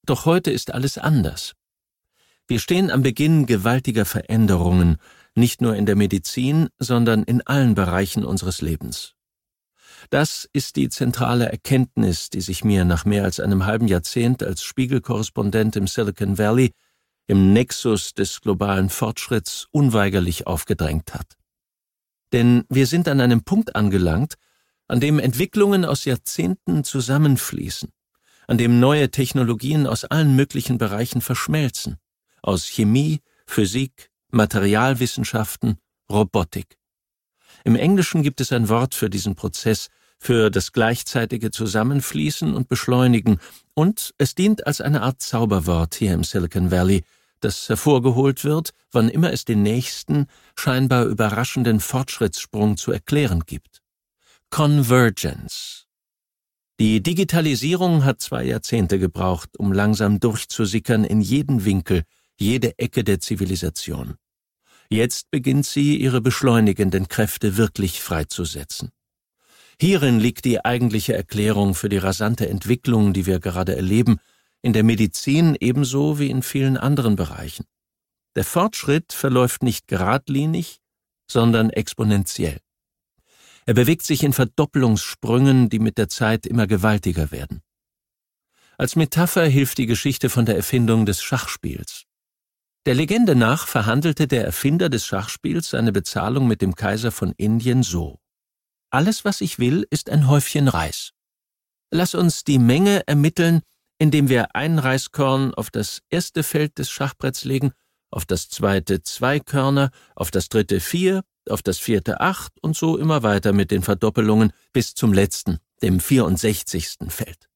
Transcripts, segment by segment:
Doch heute ist alles anders. Wir stehen am Beginn gewaltiger Veränderungen, nicht nur in der Medizin, sondern in allen Bereichen unseres Lebens. Das ist die zentrale Erkenntnis, die sich mir nach mehr als einem halben Jahrzehnt als Spiegelkorrespondent im Silicon Valley, im Nexus des globalen Fortschritts, unweigerlich aufgedrängt hat. Denn wir sind an einem Punkt angelangt, an dem Entwicklungen aus Jahrzehnten zusammenfließen, an dem neue Technologien aus allen möglichen Bereichen verschmelzen, aus Chemie, Physik, Materialwissenschaften, Robotik. Im Englischen gibt es ein Wort für diesen Prozess, für das gleichzeitige Zusammenfließen und Beschleunigen, und es dient als eine Art Zauberwort hier im Silicon Valley, das hervorgeholt wird, wann immer es den nächsten, scheinbar überraschenden Fortschrittssprung zu erklären gibt. Convergence. Die Digitalisierung hat 2 Jahrzehnte gebraucht, um langsam durchzusickern in jeden Winkel, jede Ecke der Zivilisation. Jetzt beginnt sie, ihre beschleunigenden Kräfte wirklich freizusetzen. Hierin liegt die eigentliche Erklärung für die rasante Entwicklung, die wir gerade erleben, in der Medizin ebenso wie in vielen anderen Bereichen. Der Fortschritt verläuft nicht geradlinig, sondern exponentiell. Er bewegt sich in Verdoppelungssprüngen, die mit der Zeit immer gewaltiger werden. Als Metapher hilft die Geschichte von der Erfindung des Schachspiels. Der Legende nach verhandelte der Erfinder des Schachspiels seine Bezahlung mit dem Kaiser von Indien so: Alles, was ich will, ist ein Häufchen Reis. Lass uns die Menge ermitteln, indem wir ein Reiskorn auf das erste Feld des Schachbretts legen, auf das zweite 2 Körner, auf das dritte 4, auf das vierte 8 und so immer weiter mit den Verdoppelungen bis zum letzten, dem 64. Feld.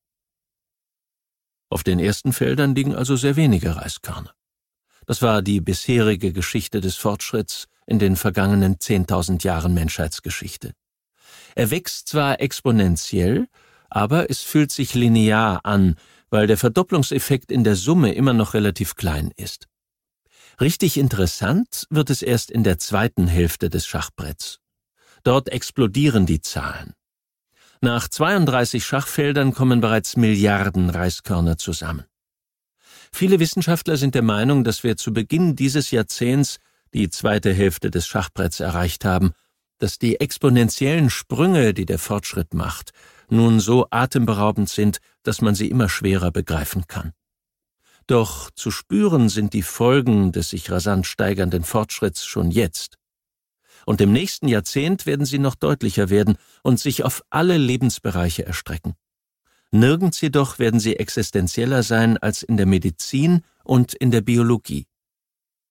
Auf den ersten Feldern liegen also sehr wenige Reiskörner. Das war die bisherige Geschichte des Fortschritts in den vergangenen 10.000 Jahren Menschheitsgeschichte. Er wächst zwar exponentiell, aber es fühlt sich linear an, weil der Verdopplungseffekt in der Summe immer noch relativ klein ist. Richtig interessant wird es erst in der zweiten Hälfte des Schachbretts. Dort explodieren die Zahlen. Nach 32 Schachfeldern kommen bereits Milliarden Reiskörner zusammen. Viele Wissenschaftler sind der Meinung, dass wir zu Beginn dieses Jahrzehnts die zweite Hälfte des Schachbretts erreicht haben, dass die exponentiellen Sprünge, die der Fortschritt macht, nun so atemberaubend sind, dass man sie immer schwerer begreifen kann. Doch zu spüren sind die Folgen des sich rasant steigernden Fortschritts schon jetzt. Und im nächsten Jahrzehnt werden sie noch deutlicher werden und sich auf alle Lebensbereiche erstrecken. Nirgends jedoch werden sie existenzieller sein als in der Medizin und in der Biologie.